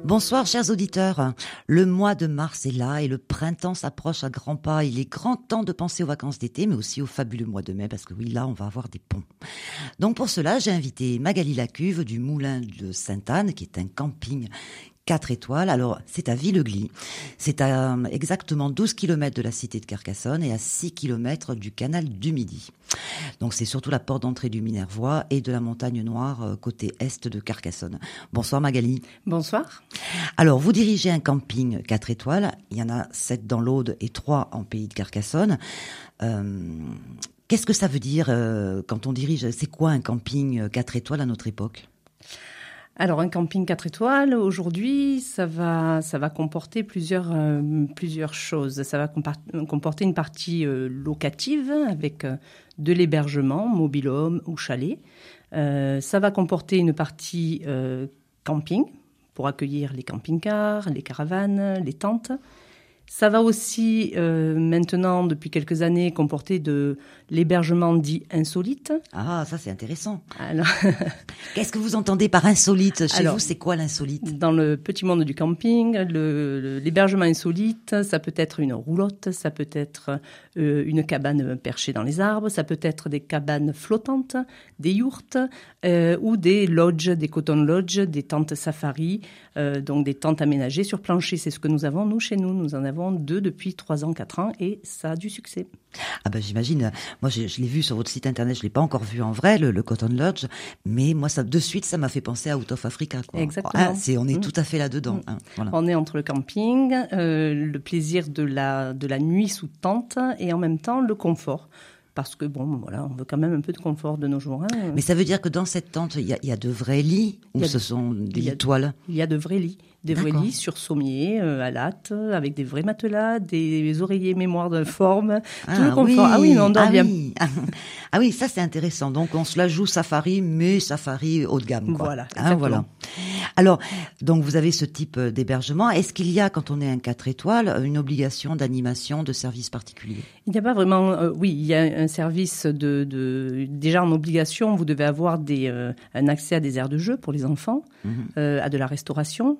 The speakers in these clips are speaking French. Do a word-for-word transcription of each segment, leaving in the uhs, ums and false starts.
Bonsoir chers auditeurs, le mois de mars est là et le printemps s'approche à grands pas. Il est grand temps de penser aux vacances d'été mais aussi au fabuleux mois de mai parce que oui, là on va avoir des ponts. Donc pour cela j'ai invité Magali Lacuve du Moulin de Sainte-Anne qui est un camping quatre étoiles. Alors, c'est à Villegly. C'est à euh, exactement douze kilomètres de la cité de Carcassonne et à six kilomètres du canal du Midi. Donc, c'est surtout la porte d'entrée du Minervois et de la montagne Noire euh, côté est de Carcassonne. Bonsoir Magali. Bonsoir. Alors, vous dirigez un camping quatre étoiles. Il y en a sept dans l'Aude et trois en pays de Carcassonne. Euh, qu'est-ce que ça veut dire euh, quand on dirige? C'est quoi un camping quatre étoiles à notre époque? Alors, un camping quatre étoiles, aujourd'hui, ça va, ça va comporter plusieurs, euh, plusieurs choses. Ça va compar- comporter une partie euh, locative avec euh, de l'hébergement, mobil-home ou chalet. Euh, ça va comporter une partie euh, camping pour accueillir les camping-cars, les caravanes, les tentes. Ça va aussi, euh, maintenant, depuis quelques années, comporter de l'hébergement dit insolite. Ah, ça c'est intéressant. Alors, qu'est-ce que vous entendez par insolite? Chez Alors, vous, c'est quoi l'insolite? Dans le petit monde du camping, le, le, l'hébergement insolite, ça peut être une roulotte, ça peut être euh, une cabane perchée dans les arbres, ça peut être des cabanes flottantes, des yourtes euh, ou des lodges, des cotton lodges, des tentes safari, euh, donc des tentes aménagées sur plancher. C'est ce que nous avons, nous, chez nous. Nous en avons deux depuis trois ans, quatre ans et ça a du succès. Ah ben j'imagine, moi je, je l'ai vu sur votre site internet, je l'ai pas encore vu en vrai, le, le Cotton Lodge, mais moi ça de suite ça m'a fait penser à Out of Africa, quoi. Exactement. Ah, c'est, on est mmh. tout à fait là-dedans. Mmh. Hein, voilà. On est entre le camping, euh, le plaisir de la, de la nuit sous tente et en même temps le confort. Parce que bon, voilà, on veut quand même un peu de confort de nos jours. Hein. Mais ça veut dire que dans cette tente, il y a, il y a de vrais lits ou ce sont des lits toiles? Il y a de vrais lits. Des D'accord. vrais lits sur sommier, euh, à latte, avec des vrais matelas, des oreillers mémoire de forme, ah, tout le confort. Oui, ah oui, on dort ah bien. Oui. Ah oui, ça c'est intéressant. Donc on se la joue safari, mais safari haut de gamme, quoi. Voilà, hein, voilà. Alors, donc vous avez ce type d'hébergement. Est-ce qu'il y a, quand on est un quatre étoiles, une obligation d'animation, de service particulier? Il n'y a pas vraiment... Euh, oui, il y a un service de, de... Déjà en obligation, vous devez avoir des, euh, un accès à des aires de jeu pour les enfants, mmh. euh, à de la restauration,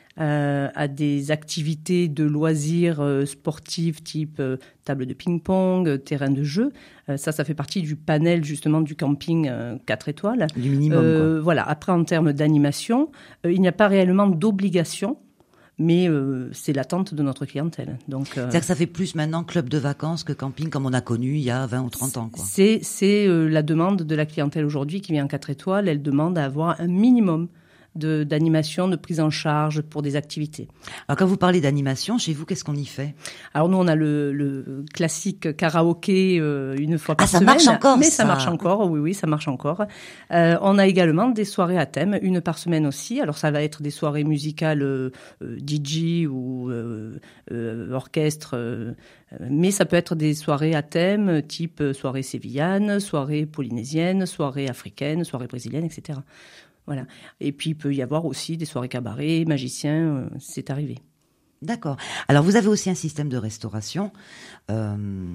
Euh, à des activités de loisirs euh, sportifs type euh, table de ping-pong, euh, terrain de jeu. Euh, ça, ça fait partie du panel justement du camping euh, quatre étoiles. Du minimum, euh, quoi. Voilà. Après, en termes d'animation, euh, il n'y a pas réellement d'obligation, mais euh, c'est l'attente de notre clientèle. Donc, euh, c'est-à-dire que ça fait plus maintenant club de vacances que camping comme on a connu il y a vingt ou trente ans, quoi. C'est, c'est euh, la demande de la clientèle aujourd'hui qui vient en quatre étoiles. Elle demande à avoir un minimum De, d'animation, de prise en charge pour des activités. Alors quand vous parlez d'animation, chez vous, qu'est-ce qu'on y fait? Alors nous, on a le, le classique karaoké euh, une fois par ah, ça semaine. marche encore, Mais ça. ça marche encore, oui, oui, ça marche encore. Euh, on a également des soirées à thème, une par semaine aussi. Alors ça va être des soirées musicales euh, D J ou euh, euh, orchestre, euh, mais ça peut être des soirées à thème, type soirée sévillane, soirée polynésienne, soirée africaine, soirée brésilienne, et cetera. Voilà. Et puis, il peut y avoir aussi des soirées cabaret, magiciens, euh, c'est arrivé. D'accord. Alors, vous avez aussi un système de restauration, euh,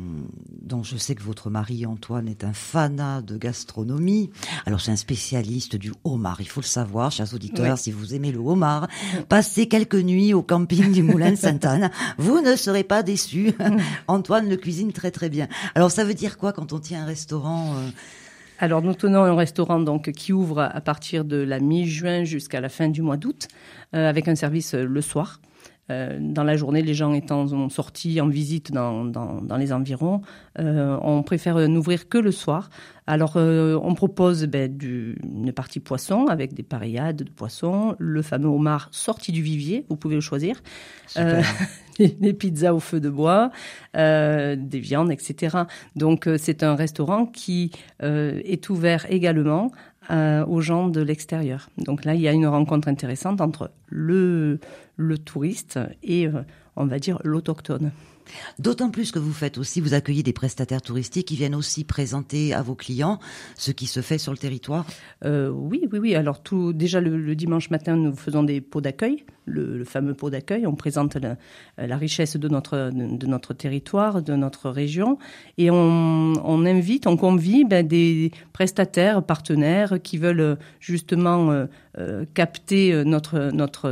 dont je sais que votre mari, Antoine, est un fanat de gastronomie. Alors, c'est un spécialiste du homard, il faut le savoir, chers auditeurs, oui. Si vous aimez le homard, passez quelques nuits au camping du Moulin de Sainte-Anne, vous ne serez pas déçus. Antoine le cuisine très très bien. Alors, ça veut dire quoi quand on tient un restaurant euh Alors, nous tenons un restaurant donc qui ouvre à partir de la mi-juin jusqu'à la fin du mois d'août, euh, avec un service le soir. Euh, dans la journée, les gens étant sortis en visite dans, dans, dans les environs, euh, on préfère n'ouvrir que le soir. Alors, euh, on propose ben, du, une partie poisson avec des pareillades de poisson, le fameux homard sorti du vivier, vous pouvez le choisir, euh, les, les pizzas au feu de bois, euh, des viandes, et cetera. Donc, euh, c'est un restaurant qui euh, est ouvert également Euh, aux gens de l'extérieur. Donc là, il y a une rencontre intéressante entre le, le touriste et, euh, on va dire, l'autochtone. D'autant plus que vous faites aussi, vous accueillez des prestataires touristiques qui viennent aussi présenter à vos clients ce qui se fait sur le territoire. Euh, oui, oui, oui. Alors tout, déjà le, le dimanche matin, nous faisons des pots d'accueil, le, le fameux pot d'accueil. On présente la, la richesse de notre de, de notre territoire, de notre région, et on, on invite, on convie ben, des prestataires, partenaires qui veulent justement euh, euh, capter notre notre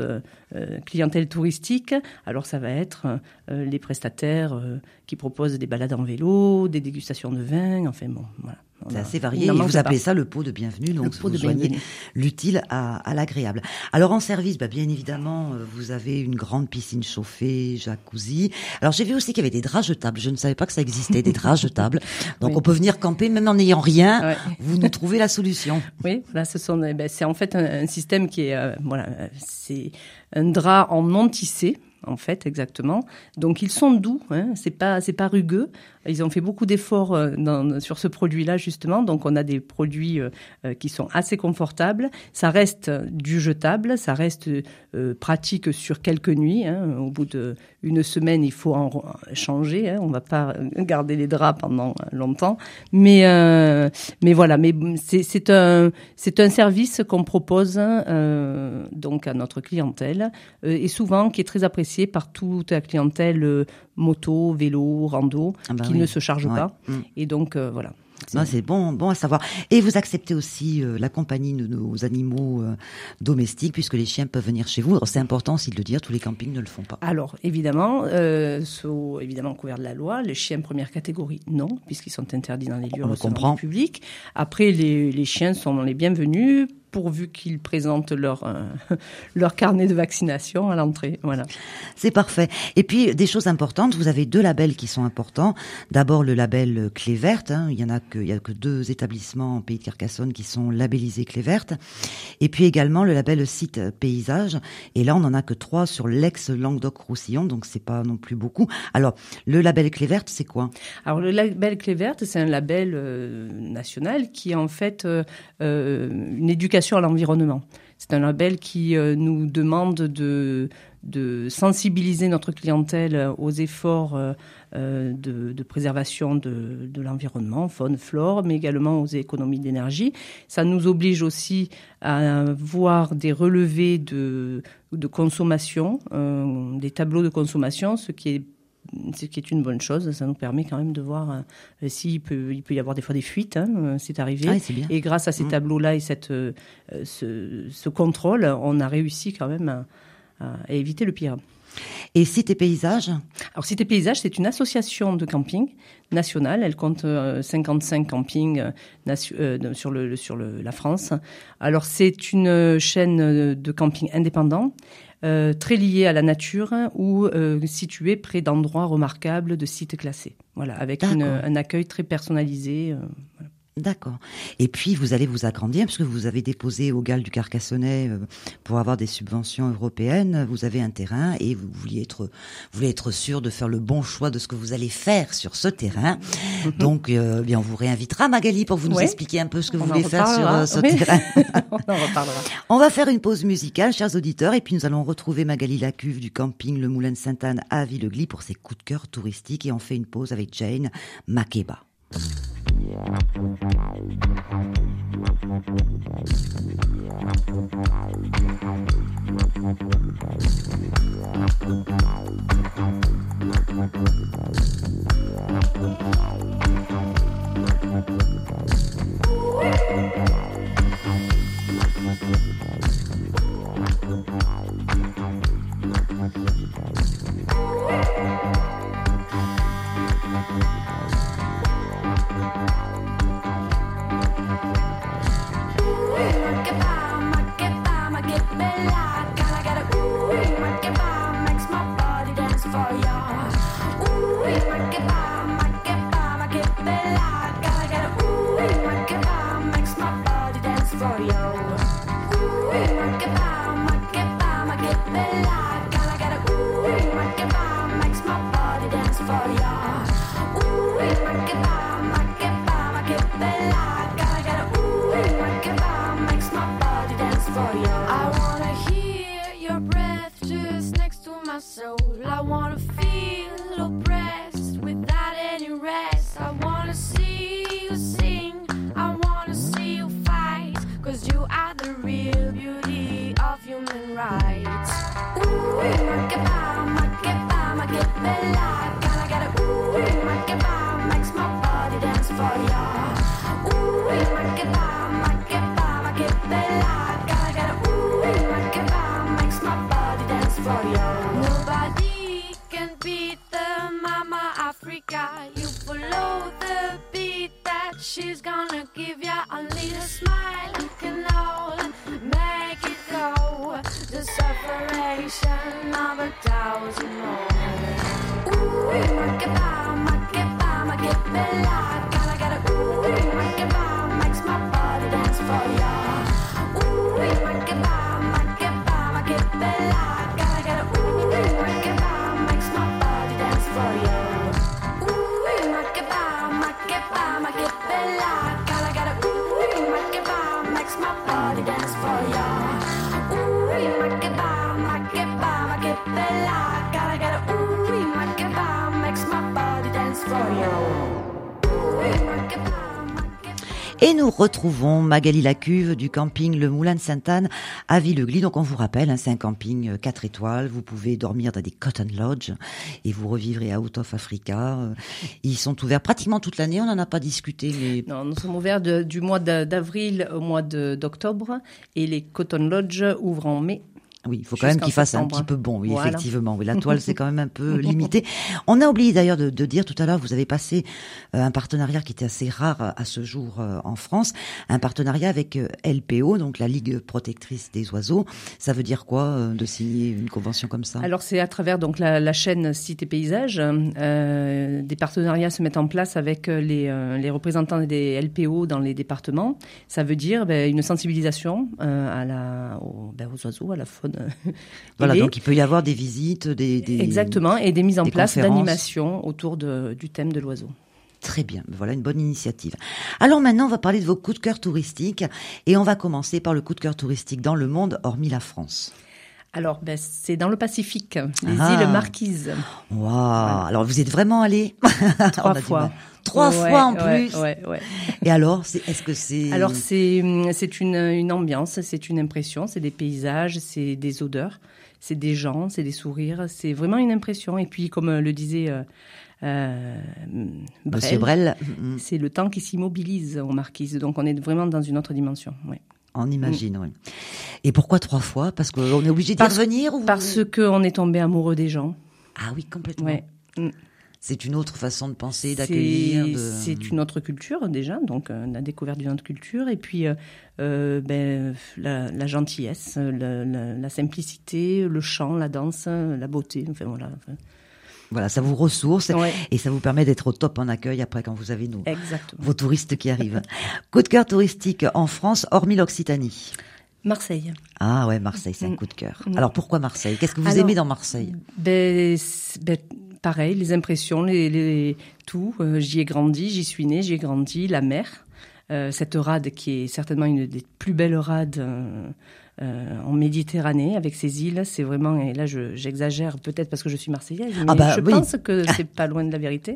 euh, clientèle touristique, alors ça va être euh, les prestataires euh, qui proposent des balades en vélo, des dégustations de vin, enfin bon, voilà. C'est assez varié et vous appelez ça le pot de bienvenue, donc vous joignez l'utile à, à l'agréable. Alors en service, bah, bien évidemment, vous avez une grande piscine chauffée, jacuzzi. Alors j'ai vu aussi qu'il y avait des draps jetables, je ne savais pas que ça existait, des draps jetables. Donc oui. On peut venir camper même en n'ayant rien, ouais. Vous nous trouvez la solution. Oui, là ce sont, ben, c'est en fait un, un système qui est, euh, voilà, c'est un drap en non tissé. En fait, exactement. Donc, ils sont doux, hein, c'est pas, c'est pas rugueux. Ils ont fait beaucoup d'efforts euh, dans, sur ce produit-là, justement. Donc, on a des produits euh, qui sont assez confortables. Ça reste du jetable, ça reste euh, pratique sur quelques nuits. Hein. Au bout d'une semaine, il faut en changer. Hein. On va pas garder les draps pendant longtemps. Mais, euh, mais voilà. Mais c'est, c'est un, c'est un service qu'on propose euh, donc à notre clientèle euh, et souvent qui est très apprécié par toute la clientèle euh, moto, vélo, rando, ah bah qui oui. ne se charge ouais. pas. Mmh. Et donc, euh, voilà. C'est... Non, c'est bon, bon à savoir. Et vous acceptez aussi euh, la compagnie de nos animaux euh, domestiques, puisque les chiens peuvent venir chez vous. Alors, c'est important aussi de le dire, tous les campings ne le font pas. Alors, évidemment, euh, sont évidemment couverts de la loi. Les chiens première catégorie, non, puisqu'ils sont interdits dans les lieux recevant du public. Après, les, les chiens sont les bienvenus, pourvu qu'ils présentent leur euh, leur carnet de vaccination à l'entrée. Voilà. C'est parfait. Et puis des choses importantes, vous avez deux labels qui sont importants. D'abord le label Clé Verte, hein. il y en a que il y a que deux établissements en Pays de Carcassonne qui sont labellisés Clé Verte. Et puis également le label Site Paysage. Et là on en a que trois sur l'ex Languedoc-Roussillon, donc c'est pas non plus beaucoup. Alors le label Clé Verte, c'est quoi? Alors le label Clé Verte, c'est un label euh, national qui est en fait euh, euh, une éducation à l'environnement. C'est un label qui euh, nous demande de, de sensibiliser notre clientèle aux efforts euh, de, de préservation de, de l'environnement, faune, flore, mais également aux économies d'énergie. Ça nous oblige aussi à voir des relevés de, de consommation, euh, des tableaux de consommation, ce qui est ce qui est une bonne chose. Ça nous permet quand même de voir euh, s'il peut, il peut y avoir des fois des fuites, hein, c'est arrivé. Ah, c'est bien. Et grâce à ces mmh. tableaux-là et cette, euh, ce, ce contrôle, on a réussi quand même à, à, à éviter le pire. Et Cité Paysage? Alors Cité Paysage, c'est une association de camping nationale. Elle compte euh, cinquante-cinq campings euh, nation, euh, sur, le, sur le, la France. Alors c'est une chaîne de camping indépendant, Euh, très lié à la nature ou euh, situé près d'endroits remarquables, de sites classés. Voilà, avec une, un accueil très personnalisé. Euh, voilà. D'accord. Et puis, vous allez vous agrandir, parce que vous avez déposé au G A L du Carcassonnais euh, pour avoir des subventions européennes. Vous avez un terrain et vous vouliez être, vous voulez être sûr de faire le bon choix de ce que vous allez faire sur ce terrain. Donc, euh, bien, on vous réinvitera, Magali, pour vous nous ouais. expliquer un peu ce que on vous voulez faire sur euh, ce oui. terrain. On en reparlera. On va faire une pause musicale, chers auditeurs, et puis nous allons retrouver Magali Lacuve du camping Le Moulin de Sainte-Anne à Villegly pour ses coups de cœur touristiques. Et on fait une pause avec Jane Makeba. Cause you need a smile can all make it go. The separation of a thousand more. Ooh, makeba, makeba, makebella. Gotta get a ooh, makeba, makes my body dance for ya. Ooh, makeba, makeba, makebella. Gotta get a ooh, makeba, makes my body dance for ya. Ooh, makeba, makeba, makebella. Gotta get a ooh, makeba, makes my body dance for ya. Ooh, makeba, makeba, makebella. Gotta get a ooh, makeba, makes my body dance for ya. Ooh, makeba, makeba. Et nous retrouvons Magali Lacuve du camping Le Moulin de Sainte-Anne à Villegly. Donc on vous rappelle, hein, c'est un camping quatre étoiles. Vous pouvez dormir dans des cotton lodge et vous revivrez Out of Africa. Ils sont ouverts pratiquement toute l'année. On n'en a pas discuté, mais Non, nous sommes ouverts de- du mois d'a- d'avril au mois de- d'octobre et les cotton lodge ouvrent en mai. oui, il faut quand même Jusqu'en qu'il fasse un septembre. petit peu bon. Oui, Voilà. effectivement. Oui, la toile, c'est quand même un peu limité. On a oublié d'ailleurs de, de dire tout à l'heure, vous avez passé euh, un partenariat qui était assez rare à ce jour euh, en France, un partenariat avec euh, L P O, donc la Ligue protectrice des oiseaux. Ça veut dire quoi euh, de signer une convention comme ça? Alors c'est à travers donc la, la chaîne Sites et Paysages, euh, des partenariats se mettent en place avec les, euh, les représentants des L P O dans les départements. Ça veut dire ben, une sensibilisation euh, à la, aux, ben, aux oiseaux, à la faune. Voilà, ailée. donc il peut y avoir des visites, des... des... Exactement, et des mises en des place conférences. d'animations autour de, du thème de l'oiseau. Très bien, voilà une bonne initiative. Alors maintenant, on va parler de vos coups de cœur touristiques et on va commencer par le coup de cœur touristique dans le monde, hormis la France. Alors, ben, c'est dans le Pacifique, les Ah. îles Marquises. Waouh! Alors vous êtes vraiment allé Trois fois. Trois Ouais, fois en ouais, plus. ouais, ouais. Et alors, c'est, est-ce que c'est Alors c'est c'est une une ambiance, c'est une impression, c'est des paysages, c'est des odeurs, c'est des gens, c'est des sourires, c'est vraiment une impression. Et puis comme le disait euh, euh, Monsieur Brel, Brel, mm, c'est le temps qui s'immobilise aux Marquises. Donc on est vraiment dans une autre dimension. Ouais. on imagine, oui. Et pourquoi trois fois? Parce qu'on est obligé d'y Parce- revenir ou... Parce qu'on est tombé amoureux des gens. Ah oui, complètement. Ouais. Mm. C'est une autre façon de penser, d'accueillir. C'est, De... c'est une autre culture déjà, donc euh, la découverte d'une autre culture, et puis euh, euh, ben, la, la gentillesse, la, la, la simplicité, le chant, la danse, la beauté, enfin voilà. Enfin, Voilà, ça vous ressource ouais, et ça vous permet d'être au top en accueil après quand vous avez nos, exactement. vos touristes qui arrivent. Coup de cœur touristique en France, hormis l'Occitanie. Marseille. Ah ouais, Marseille, c'est un Mm. coup de cœur. Mm. Alors pourquoi Marseille? Qu'est-ce que vous Alors, aimez dans Marseille? Ben, c'est- ben, pareil, les impressions, les, les, tout. Euh, j'y ai grandi, j'y suis née, j'y ai grandi, la mer. Euh, cette rade qui est certainement une des plus belles rades euh, euh, en Méditerranée, avec ses îles, c'est vraiment, et là je, j'exagère peut-être parce que je suis marseillaise, mais Ah bah, je oui. pense que c'est pas loin de la vérité.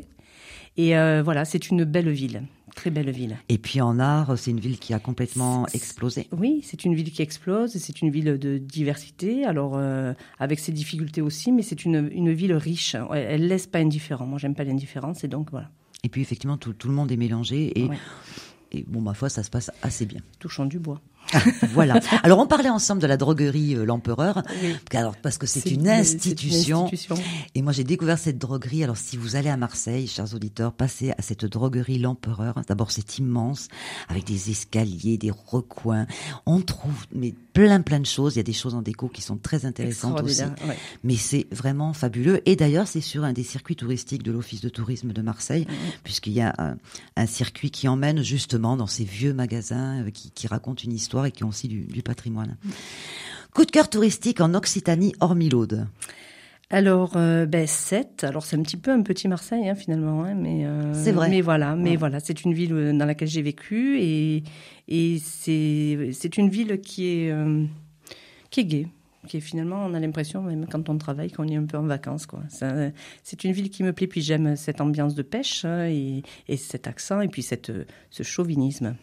Et euh, voilà, c'est une belle ville, très belle ville. Et puis en art, c'est une ville qui a complètement C'est- explosé. Oui, c'est une ville qui explose, c'est une ville de diversité, alors euh, avec ses difficultés aussi, mais c'est une, une ville riche. Elle, elle laisse pas indifférent. Moi, j'aime pas l'indifférence, et donc voilà, Et puis effectivement, tout, tout le monde est mélangé et, Ouais. et bon, ma foi, ça se passe assez bien. touchant du bois. Voilà. Alors on parlait ensemble de la droguerie euh, L'Empereur, Oui. alors parce que c'est, C'est une une- institution. c'est une institution. Et moi, j'ai découvert cette droguerie. Alors, si vous allez à Marseille, chers auditeurs, passez à cette droguerie L'Empereur. D'abord, c'est immense, avec des escaliers, des recoins. On trouve mais plein, plein de choses. Il y a des choses en déco qui sont très intéressantes aussi. Extraordinaire, ouais. Mais c'est vraiment fabuleux. Et d'ailleurs, c'est sur un des circuits touristiques de l'Office de tourisme de Marseille, puisqu'il y a un, un circuit qui emmène justement dans ces vieux magasins euh, qui, qui racontent une histoire et qui ont aussi du, du patrimoine. Coup de cœur touristique en Occitanie, hormis l'Aude. Alors, euh, ben, Sète, alors c'est un petit peu un petit Marseille, hein, finalement, hein, mais euh, C'est vrai. Mais voilà, mais Ouais. voilà, c'est une ville euh, dans laquelle j'ai vécu et et c'est c'est une ville qui est euh, qui est gaie, qui est finalement, on a l'impression même quand on travaille qu'on est un peu en vacances, quoi. C'est, c'est une ville qui me plaît, puis j'aime cette ambiance de pêche hein, et et cet accent et puis cette ce chauvinisme.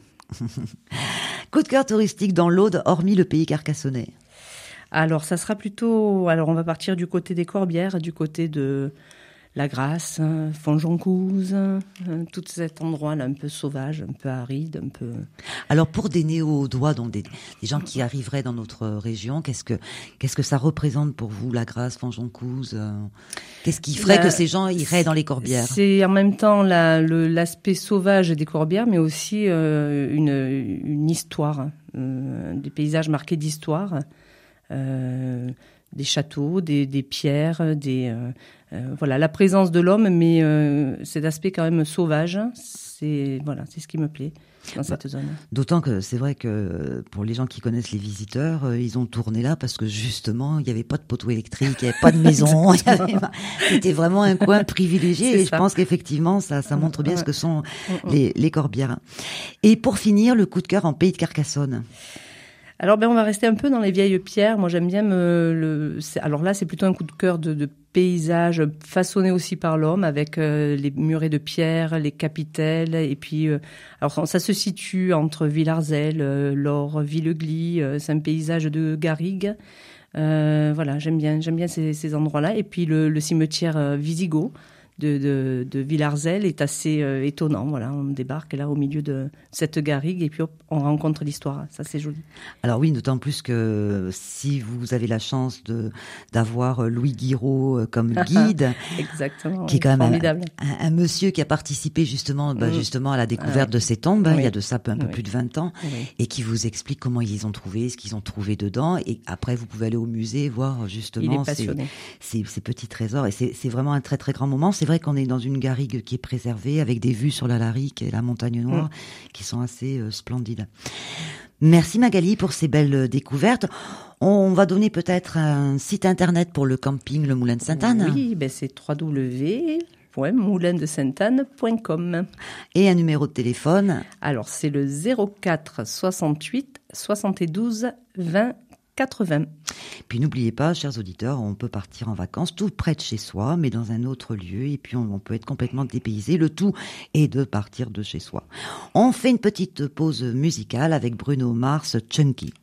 Coup de cœur touristique dans l'Aude, hormis le pays carcassonnais. Alors, ça sera plutôt. Alors, on va partir du côté des Corbières, du côté de La Grasse, euh, Fonjoncouze, euh, tout cet endroit-là un peu sauvage, un peu aride, un peu... Alors pour des néo-audois, donc des, des gens qui arriveraient dans notre région, qu'est-ce que qu'est-ce que ça représente pour vous, La Grasse, Fonjoncouze euh, Qu'est-ce qui ferait La- que ces gens iraient dans les Corbières? C'est en même temps la, le, l'aspect sauvage des Corbières, mais aussi euh, une, une histoire, euh, des paysages marqués d'histoire, euh, des châteaux, des, des pierres, des... Euh, Euh, voilà, la présence de l'homme, mais euh, cet aspect quand même sauvage, c'est voilà, c'est ce qui me plaît dans cette zone. D'autant que c'est vrai que pour les gens qui connaissent les visiteurs, euh, ils ont tourné là parce que justement, il n'y avait pas de poteau électrique, il n'y avait pas de maison. il y avait pas- C'était vraiment un coin privilégié C'est et ça. je pense qu'effectivement, ça, ça montre bien Ouais. ce que sont Mm, mm. les, les Corbières. Et pour finir, le coup de cœur en pays de Carcassonne. Alors ben on va rester un peu dans les vieilles pierres. Moi j'aime bien me, le. c'est- Alors là c'est plutôt un coup de cœur de, de paysage façonné aussi par l'homme avec euh, les murets de pierre, les capitelles et puis euh, alors ça se situe entre Villarzel, euh, Laure, Villegly. Euh, c'est un paysage de garrigue. Euh, voilà j'aime bien j'aime bien ces, ces endroits-là et puis le, le cimetière euh, Visigoth de, de, de Villarzel est assez euh, étonnant. Voilà, on débarque là au milieu de cette garrigue et puis hop, on rencontre l'histoire. Ça, c'est joli. Alors oui, d'autant plus que si vous avez la chance de d'avoir Louis Guiraud euh, comme guide, Exactement. qui est oui, quand même un, formidable. un, un monsieur qui a participé justement, bah, Mm. justement à la découverte Ah ouais. de ces tombes, hein, Oui. il y a de ça un peu Oui. plus de vingt ans, Oui. et qui vous explique comment ils les ont trouvés, ce qu'ils ont trouvé dedans, et après vous pouvez aller au musée voir Il justement est ces, passionné. ces, ces petits trésors, et c'est c'est vraiment un très très grand moment. C'est vrai qu'on est dans une garrigue qui est préservée, avec des vues sur la Larique et la Montagne Noire, Mm. qui sont assez euh, splendides. Merci Magali pour ces belles découvertes. On va donner peut-être un site internet pour le camping Le Moulin de Sainte-Anne. Oui, ben c'est w w w point moulin de sainte anne point com. Et un numéro de téléphone. Alors, c'est le zéro quatre soixante-huit soixante-douze vingt quatre-vingts. Puis n'oubliez pas, chers auditeurs, on peut partir en vacances tout près de chez soi, mais dans un autre lieu, et puis on, on peut être complètement dépaysé. Le tout est de partir de chez soi. On fait une petite pause musicale avec Bruno Mars, Chunky.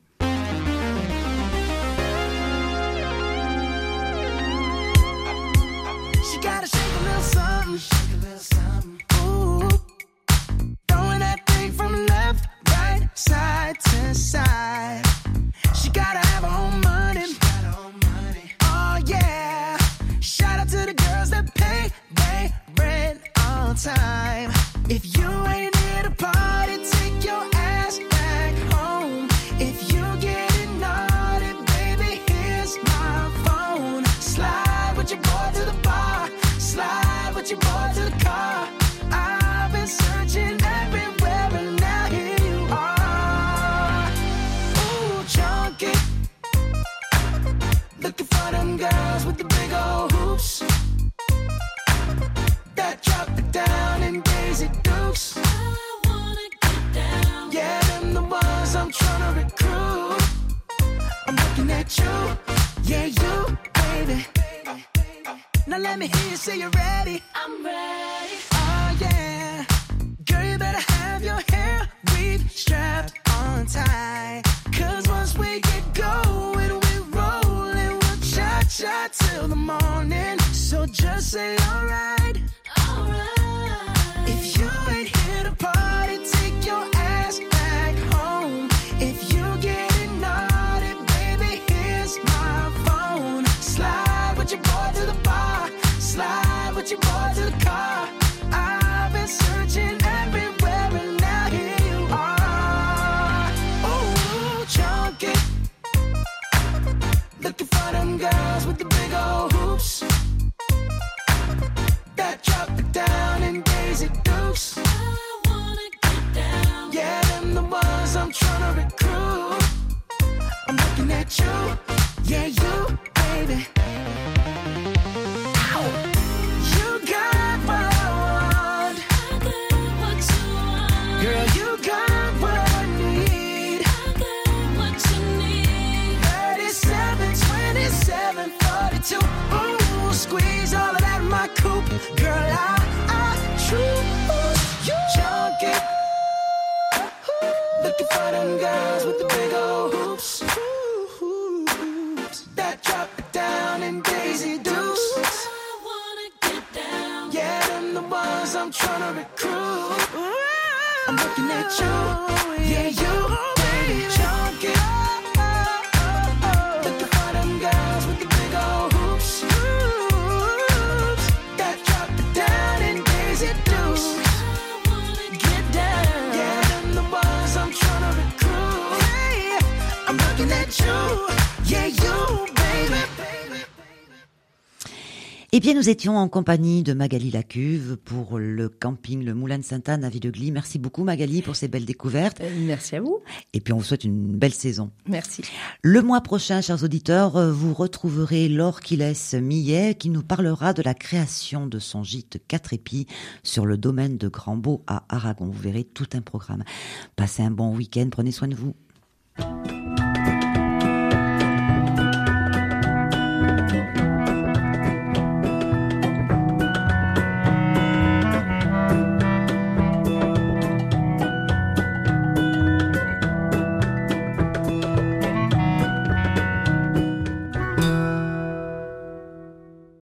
She gotta shake a little something, shake a little something. Ooh, throwing that thing from left, right, side to side. She gotta have her own money, oh yeah. Shout out to the girls that pay they rent on time. If you ain't here to party, take your ass back home. If you getting naughty, baby, here's my phone. Slide with your boy to the bar, slide with your boy to the car. I've been searching everywhere and now here you are. Ooh, chunky, looking for them girls with the big old hoops that drop it down in Daisy Dukes. I wanna get down. Yeah, them the ones I'm tryna recruit. I'm looking at you, yeah, you, baby. Now let me hear you say you're ready. I'm ready. Oh yeah, girl, you better have your hair weave strapped on tight. Cause once we get going, we're rolling, we'll cha-cha till the morning. So just say alright. Alright. If you ain't here to party, take your ass back home. If you getting naughty, baby, here's my phone. Slide with your boy to the bar, slide with your boy to the car. I've been searching everywhere and now here you are. Ooh, chunky, looking for them girls with the big old hoops looking at you. Yeah, you, baby, chunky. Looking for them girls with the big old hoops. Hoops that drop it down in Daisy Dukes. Get down. Yeah, them the ones I'm tryna recruit. Hey, I'm looking at you. Yeah, you, baby. Eh bien, nous étions en compagnie de Magali Lacuve pour le camping Le Moulin de Sainte-Anne à Villeugly. Merci beaucoup Magali pour ces belles découvertes. Euh, Merci à vous. Et puis on vous souhaite une belle saison. Merci. Le mois prochain, chers auditeurs, vous retrouverez Laure Quilles-Millet qui nous parlera de la création de son gîte quatre épis sur le domaine de Grand-Beau à Aragon. Vous verrez tout un programme. Passez un bon week-end, prenez soin de vous.